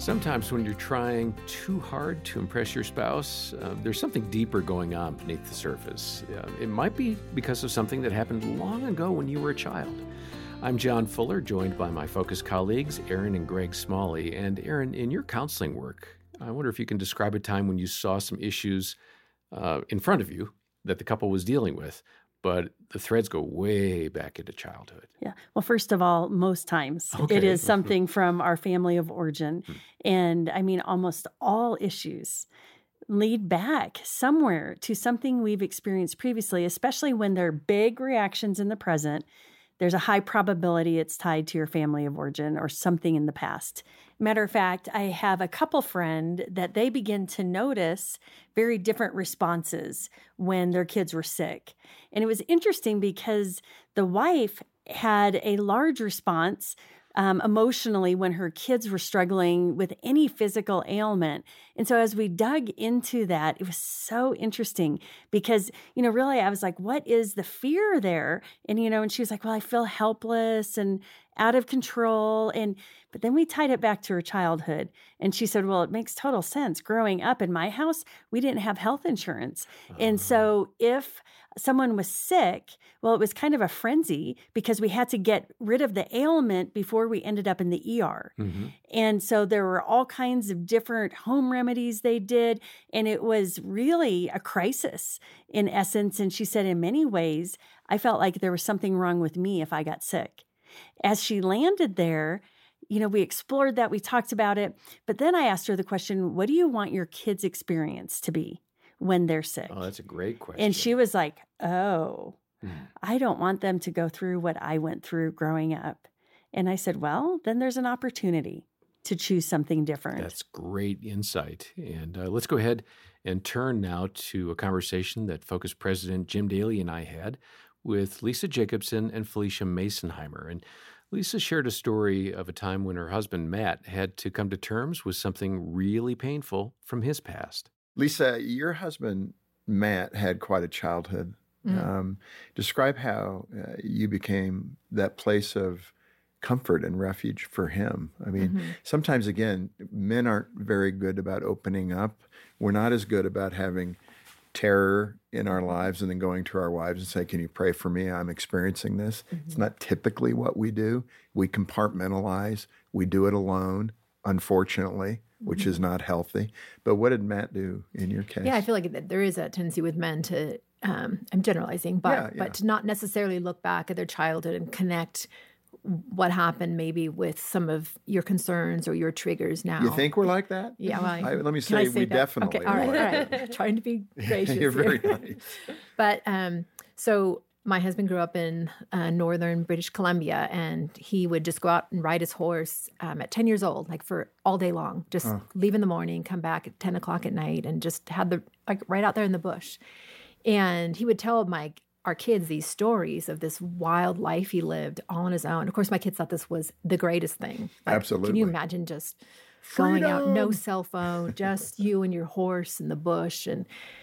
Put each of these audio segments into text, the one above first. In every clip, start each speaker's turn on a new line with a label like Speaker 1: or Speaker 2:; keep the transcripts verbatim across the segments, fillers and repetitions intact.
Speaker 1: Sometimes when you're trying too hard to impress your spouse, uh, there's something deeper going on beneath the surface. Uh, it might be because of something that happened long ago when you were a child. I'm John Fuller, joined by my Focus colleagues, Aaron and Greg Smalley. And Aaron, in your counseling work, I wonder if you can describe a time when you saw some issues uh, in front of you that the couple was dealing with, but the threads go way back into childhood.
Speaker 2: Yeah. Well, first of all, most times
Speaker 1: Okay.
Speaker 2: it is something from our family of origin. Mm-hmm. And I mean, almost all issues lead back somewhere to something we've experienced previously, especially when they're big reactions in the present. There's a high probability it's tied to your family of origin or something in the past. Matter of fact, I have a couple friend that they begin to notice very different responses when their kids were sick. And it was interesting because the wife had a large response Um, emotionally when her kids were struggling with any physical ailment. And so as we dug into that, it was so interesting because, you know, really I was like, what is the fear there? And, you know, and she was like, well, I feel helpless and out of control. And, but then we tied it back to her childhood. And she said, well, it makes total sense. Growing up in my house, we didn't have health insurance. Uh-huh. And so if someone was sick, well, it was kind of a frenzy because we had to get rid of the ailment before we ended up in the E R. Mm-hmm. And so there were all kinds of different home remedies they did. And it was really a crisis in essence. And she said, in many ways, I felt like there was something wrong with me if I got sick. As she landed there, you know, we explored that, we talked about it. But then I asked her the question, what do you want your kids' experience to be when they're sick?
Speaker 1: Oh, that's a great question.
Speaker 2: And she was like, oh, mm. I don't want them to go through what I went through growing up. And I said, well, then there's an opportunity to choose something different.
Speaker 1: That's great insight. And uh, let's go ahead and turn now to a conversation that Focus President Jim Daly and I had with Lisa Jacobson and Felicia Masonheimer. And Lisa shared a story of a time when her husband, Matt, had to come to terms with something really painful from his past.
Speaker 3: Lisa, your husband, Matt, had quite a childhood. Mm. Um, describe how uh, you became that place of comfort and refuge for him. I mean, mm-hmm. sometimes, again, men aren't very good about opening up. We're not as good about having terror in our lives and then going to our wives and say, can you pray for me? I'm experiencing this. Mm-hmm. It's not typically what we do. We compartmentalize. We do it alone, unfortunately, which mm-hmm. is not healthy. But what did Matt do in your case?
Speaker 4: Yeah, I feel like there is a tendency with men to, um, I'm generalizing, but, yeah, yeah. but to not necessarily look back at their childhood and connect what happened maybe with some of your concerns or your triggers now.
Speaker 3: You think we're like that?
Speaker 4: Yeah. Well,
Speaker 3: I, let me say,
Speaker 4: say
Speaker 3: we
Speaker 4: that?
Speaker 3: definitely
Speaker 4: okay, all right,
Speaker 3: are.
Speaker 4: all right. Trying to be gracious.
Speaker 3: You're very
Speaker 4: here.
Speaker 3: nice.
Speaker 4: But um, so my husband grew up in uh, northern British Columbia, and he would just go out and ride his horse um, at ten years old, like for all day long, just oh. leave in the morning, come back at ten o'clock at night, and just had the, like right out there in the bush. And he would tell my our kids these stories of this wild life he lived all on his own. Of course, my kids thought this was the greatest thing. Like,
Speaker 3: absolutely.
Speaker 4: Can you imagine just
Speaker 3: Freedom.
Speaker 4: going out, no cell phone, just you and your horse in the bush? And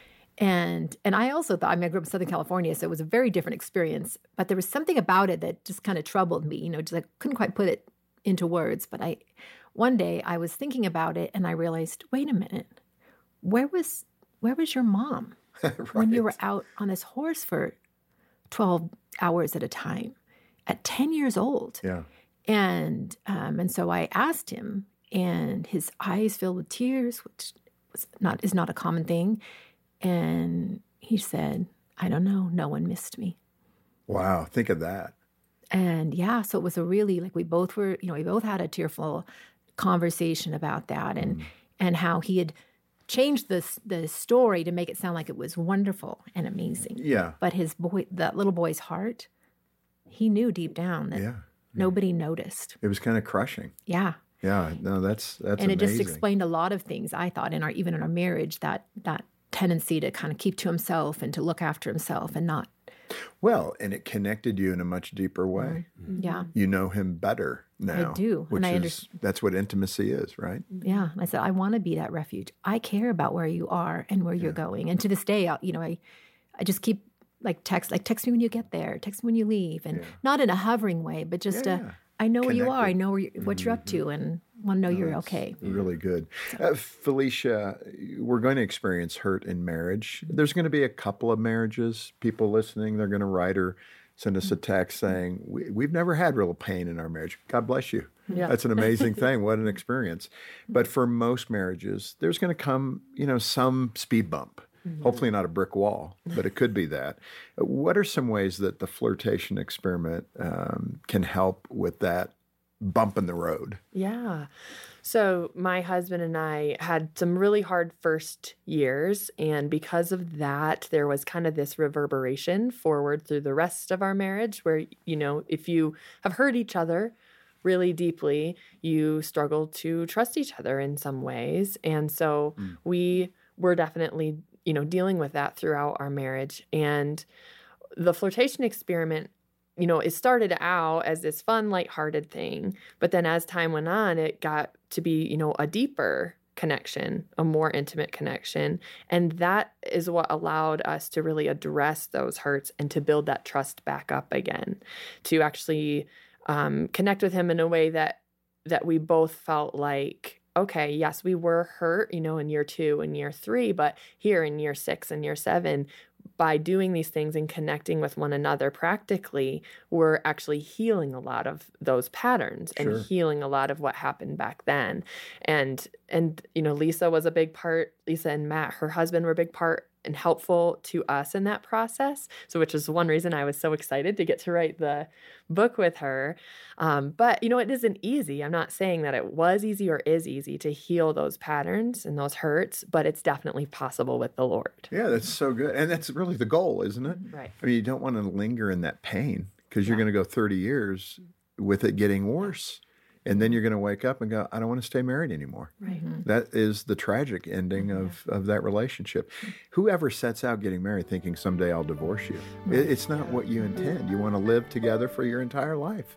Speaker 4: and and I also thought, I mean, I grew up in Southern California, so it was a very different experience. But there was something about it that just kind of troubled me. You know, just I couldn't quite put it into words. But I, one day I was thinking about it, and I realized, wait a minute, where was where was your mom
Speaker 3: right.
Speaker 4: when you were out on this horse for twelve hours at a time at ten years old?
Speaker 3: Yeah.
Speaker 4: And um, and so I asked him, and his eyes filled with tears, which was not is not a common thing. And he said, I don't know, no one missed me.
Speaker 3: Wow, think of that.
Speaker 4: And yeah, so it was a really, like we both were, you know, we both had a tearful conversation about that and mm. and how he had changed the the story to make it sound like it was wonderful and amazing.
Speaker 3: Yeah.
Speaker 4: But his boy, that little boy's heart, he knew deep down that
Speaker 3: yeah.
Speaker 4: nobody noticed.
Speaker 3: It was kind of crushing.
Speaker 4: Yeah.
Speaker 3: Yeah. No, that's that's
Speaker 4: and
Speaker 3: amazing.
Speaker 4: It just explained a lot of things, I thought, in our even in our marriage, that that tendency to kind of keep to himself and to look after himself and not.
Speaker 3: Well, and it connected you in a much deeper way.
Speaker 4: Mm-hmm. Yeah.
Speaker 3: You know him better now.
Speaker 4: I do.
Speaker 3: Which
Speaker 4: and I
Speaker 3: is,
Speaker 4: understand.
Speaker 3: That's what intimacy is, right?
Speaker 4: Yeah. I said, I want to be that refuge. I care about where you are and where yeah. you're going. And to this day, I, you know, I, I just keep like text, like text me when you get there, text me when you leave, and
Speaker 3: Yeah.
Speaker 4: not in a hovering way, but just
Speaker 3: Yeah,
Speaker 4: a,
Speaker 3: yeah.
Speaker 4: I know where you are, I
Speaker 3: Connected.
Speaker 4: know where you, what you're up to, and want to know you're
Speaker 3: That's
Speaker 4: okay.
Speaker 3: Really good. Uh, Felicia, we're going to experience hurt in marriage. There's going to be a couple of marriages. People listening, they're going to write or send us a text saying, we, we've never had real pain in our marriage. God bless you.
Speaker 2: Yeah.
Speaker 3: That's an amazing thing. What an experience. But for most marriages, there's going to come, you know, some speed bump. Hopefully not a brick wall, but it could be that. What are some ways that the flirtation experiment um, can help with that bump in the road?
Speaker 5: Yeah. So my husband and I had some really hard first years. And because of that, there was kind of this reverberation forward through the rest of our marriage where, you know, if you have hurt each other really deeply, you struggle to trust each other in some ways. And so mm. we were definitely, you know, dealing with that throughout our marriage. And the flirtation experiment, you know, it started out as this fun, lighthearted thing. But then as time went on, it got to be, you know, a deeper connection, a more intimate connection. And that is what allowed us to really address those hurts and to build that trust back up again, to actually um, connect with him in a way that that we both felt like, okay, yes, we were hurt, you know, in year two and year three, but here in year six and year seven, by doing these things and connecting with one another practically, we're actually healing a lot of those patterns
Speaker 3: Sure.
Speaker 5: and healing a lot of what happened back then. And, and, you know, Lisa was a big part, Lisa and Matt, her husband, were a big part and helpful to us in that process. So, which is one reason I was so excited to get to write the book with her. Um, but, you know, it isn't easy. I'm not saying that it was easy or is easy to heal those patterns and those hurts, but it's definitely possible with the Lord.
Speaker 3: Yeah, that's so good. And that's really the goal, isn't it?
Speaker 5: Right.
Speaker 3: I mean, you don't want to linger in that pain because you're
Speaker 5: Yeah.
Speaker 3: going to go thirty years with it getting worse. And then you're going to wake up and go, I don't want to stay married anymore.
Speaker 5: Right.
Speaker 4: Mm-hmm.
Speaker 3: That is the tragic ending of, of that relationship. Whoever sets out getting married thinking someday I'll divorce you, it, it's not what you intend. You want to live together for your entire life.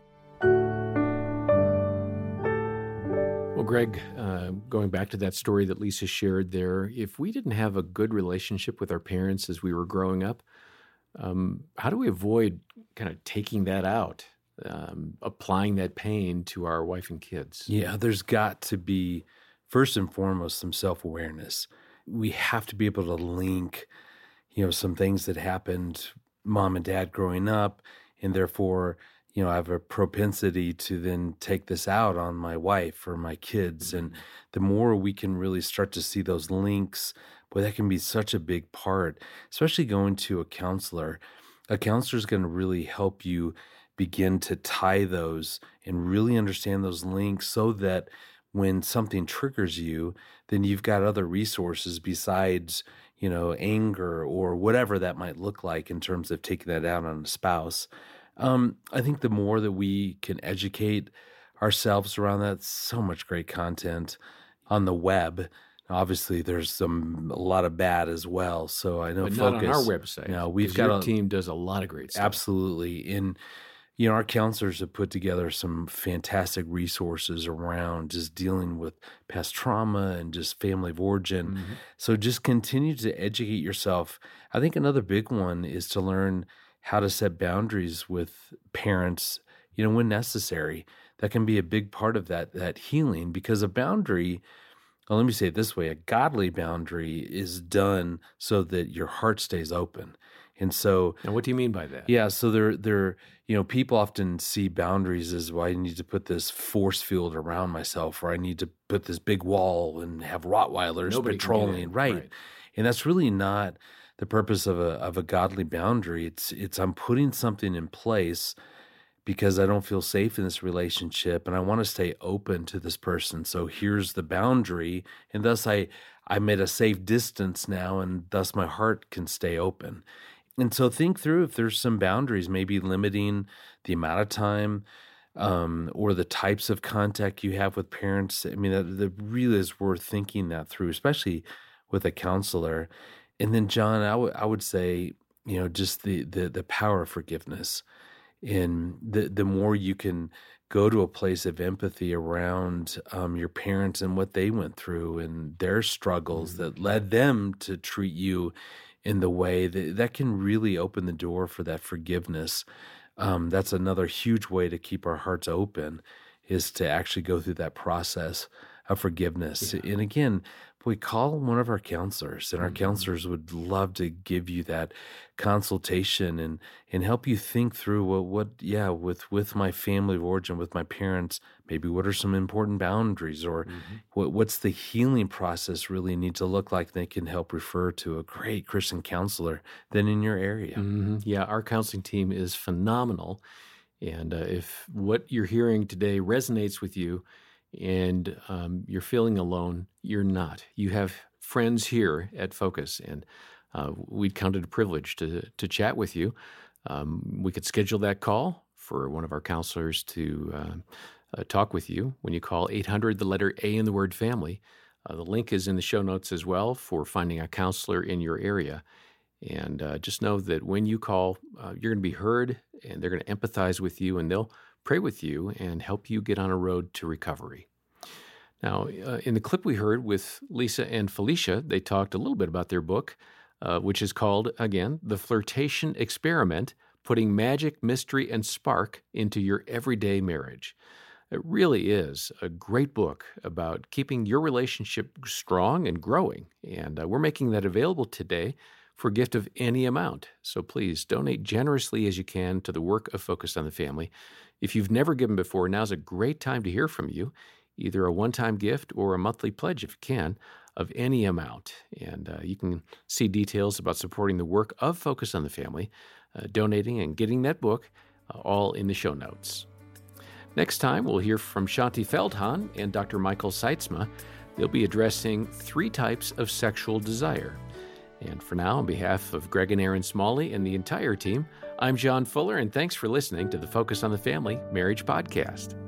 Speaker 1: Well, Greg, uh, going back to that story that Lisa shared there, if we didn't have a good relationship with our parents as we were growing up, um, how do we avoid kind of taking that out? Um, applying that pain to our wife and kids.
Speaker 6: Yeah, there's got to be, first and foremost, some self-awareness. We have to be able to link, you know, some things that happened, mom and dad growing up, and therefore, you know, I have a propensity to then take this out on my wife or my kids. And the more we can really start to see those links, boy, that can be such a big part, especially going to a counselor. A counselor is going to really help you begin to tie those and really understand those links so that when something triggers you, then you've got other resources besides, you know, anger or whatever that might look like in terms of taking that out on a spouse. Um, I think the more that we can educate ourselves around that, so much great content on the web. Obviously, there's some a lot of bad as well. So I know,
Speaker 1: but
Speaker 6: Focus,
Speaker 1: not on our website.
Speaker 6: No, we've
Speaker 1: 'cause
Speaker 6: got
Speaker 1: your
Speaker 6: a
Speaker 1: team does a lot of great stuff.
Speaker 6: Absolutely. And, you know, our counselors have put together some fantastic resources around just dealing with past trauma and just family of origin.
Speaker 1: Mm-hmm.
Speaker 6: So just continue to educate yourself. I think another big one is to learn how to set boundaries with parents, you know, when necessary. That can be a big part of that, that healing, because a boundary, well, let me say it this way, a godly boundary is done so that your heart stays open. And so,
Speaker 1: Now, what do you mean by that?
Speaker 6: yeah, so they're, they're, you know, people often see boundaries as, well, I need to put this force field around myself, or I need to put this big wall and have Rottweilers
Speaker 1: Nobody can get
Speaker 6: patrolling,
Speaker 1: in.
Speaker 6: right.
Speaker 1: Right.
Speaker 6: And that's really not the purpose of a of a godly boundary. It's it's I'm putting something in place because I don't feel safe in this relationship and I want to stay open to this person. So here's the boundary, and thus I I'm at a safe distance now, and thus my heart can stay open. And so think through if there's some boundaries, maybe limiting the amount of time um, or the types of contact you have with parents. I mean, that, that really is worth thinking that through, especially with a counselor. And then, John, I would I would say, you know, just the the the power of forgiveness. And the the more you can go to a place of empathy around um, your parents and what they went through and their struggles mm-hmm. that led them to treat you in the way that that can really open the door for that forgiveness. Um, that's another huge way to keep our hearts open, is to actually go through that process of forgiveness. Yeah. And again, we call one of our counselors, and our mm-hmm. counselors would love to give you that consultation and and help you think through what, what yeah, with, with my family of origin, with my parents, maybe what are some important boundaries, or mm-hmm. what what's the healing process really need to look like. They can help refer to a great Christian counselor then in your area.
Speaker 1: Mm-hmm. Yeah, our counseling team is phenomenal. And uh, if what you're hearing today resonates with you, and um, you're feeling alone, you're not. You have friends here at Focus, and uh, we'd count it a privilege to to chat with you. Um, we could schedule that call for one of our counselors to uh, uh, talk with you when you call eight hundred, the letter A in the word family. Uh, the link is in the show notes as well for finding a counselor in your area. And uh, just know that when you call, uh, you're going to be heard, and they're going to empathize with you, and they'll pray with you and help you get on a road to recovery. Now, uh, in the clip we heard with Lisa and Felicia, they talked a little bit about their book, uh, which is called, again, The Flirtation Experiment, Putting Magic, Mystery, and Spark into Your Everyday Marriage. It really is a great book about keeping your relationship strong and growing, and uh, we're making that available today for a gift of any amount. So please donate generously as you can to the work of Focus on the Family. If you've never given before, now's a great time to hear from you, either a one-time gift or a monthly pledge, if you can, of any amount. And uh, you can see details about supporting the work of Focus on the Family, uh, donating and getting that book, uh, all in the show notes. Next time, we'll hear from Shaunti Feldhahn and Doctor Michael Sytsma. They'll be addressing three types of sexual desire. And for now, on behalf of Greg and Aaron Smalley and the entire team, I'm John Fuller, and thanks for listening to the Focus on the Family Marriage Podcast.